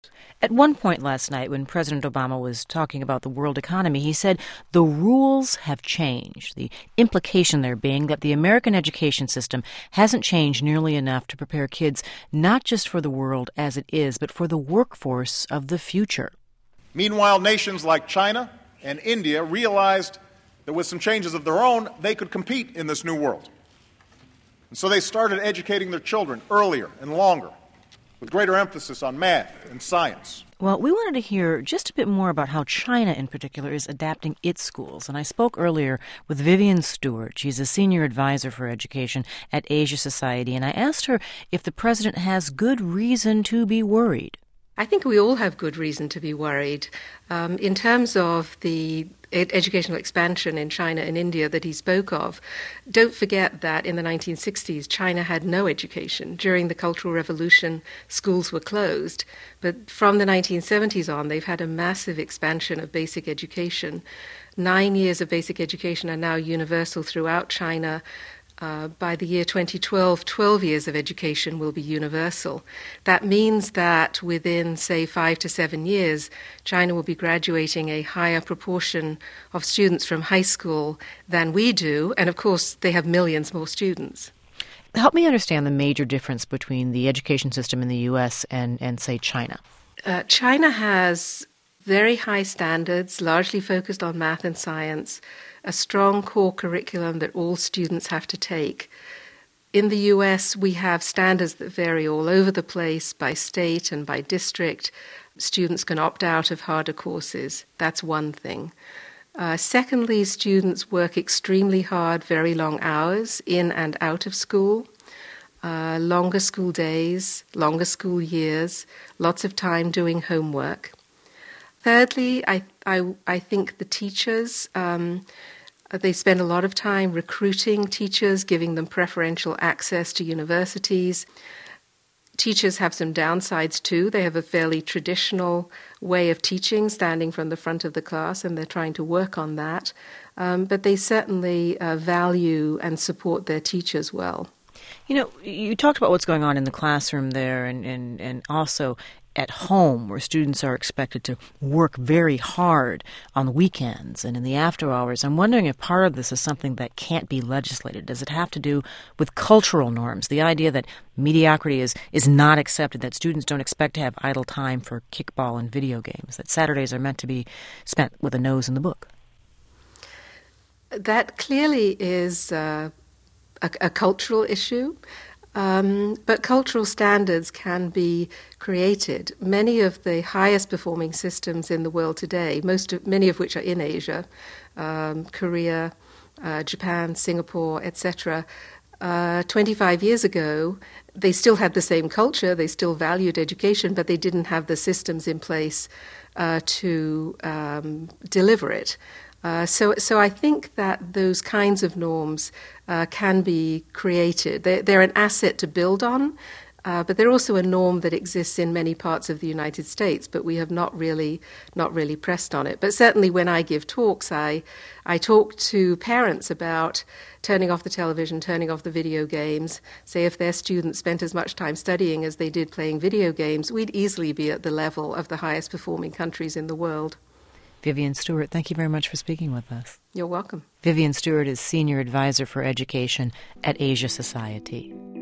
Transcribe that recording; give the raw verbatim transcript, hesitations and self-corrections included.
At one point last night, when President Obama was talking about the world economy, he said the rules have changed. The implication there being that the American education system hasn't changed nearly enough to prepare kids not just for the world as it is, but for the workforce of the future. Meanwhile, nations like China and India realized that with some changes of their own, they could compete in this new world. And so they started educating their children earlier and longer, with greater emphasis on math and science. Well, we wanted to hear just a bit more about how China in particular is adapting its schools. And I spoke earlier with Vivian Stewart. She's a senior advisor for education at Asia Society. And I asked her if the president has good reason to be worried. I think we all have good reason to be worried. Um, in terms of the ed- educational expansion in China and India that he spoke of, don't forget that in the nineteen sixties, China had no education. During the Cultural Revolution, schools were closed. But from the nineteen seventies on, they've had a massive expansion of basic education. Nine years of basic education are now universal throughout China. Uh, by the year twenty twelve, twelve years of education will be universal. That means that within, say, five to seven years, China will be graduating a higher proportion of students from high school than we do, and of course they have millions more students. Help me understand the major difference between the education system in the U S and, and say, China. Uh, China has very high standards, largely focused on math and science, a strong core curriculum that all students have to take. In the U S, we have standards that vary all over the place by state and by district. Students can opt out of harder courses. That's one thing. Uh, secondly, students work extremely hard, very long hours in and out of school, uh, longer school days, longer school years, lots of time doing homework. Thirdly, I, I, I think the teachers, um, they spend a lot of time recruiting teachers, giving them preferential access to universities. Teachers have some downsides too. They have a fairly traditional way of teaching, standing from the front of the class, and they're trying to work on that. Um, but they certainly uh, value and support their teachers well. You know, you talked about what's going on in the classroom there and, and, and also at home, where students are expected to work very hard on the weekends and in the after hours. I'm wondering if part of this is something that can't be legislated. Does it have to do with cultural norms, the idea that mediocrity is, is not accepted, that students don't expect to have idle time for kickball and video games, that Saturdays are meant to be spent with a nose in the book? That clearly is uh, a, a cultural issue. Um, but cultural standards can be created. Many of the highest performing systems in the world today, most of, many of which are in Asia, um, Korea, uh, Japan, Singapore, et cetera, uh, twenty-five years ago, they still had the same culture, they still valued education, but they didn't have the systems in place uh, to um, deliver it. Uh, so, so I think that those kinds of norms uh, can be created. They're, they're an asset to build on, uh, but they're also a norm that exists in many parts of the United States. But we have not really, not really pressed on it. But certainly, when I give talks, I, I talk to parents about turning off the television, turning off the video games. Say, if their students spent as much time studying as they did playing video games, we'd easily be at the level of the highest performing countries in the world. Vivian Stewart, thank you very much for speaking with us. You're welcome. Vivian Stewart is Senior Advisor for Education at Asia Society.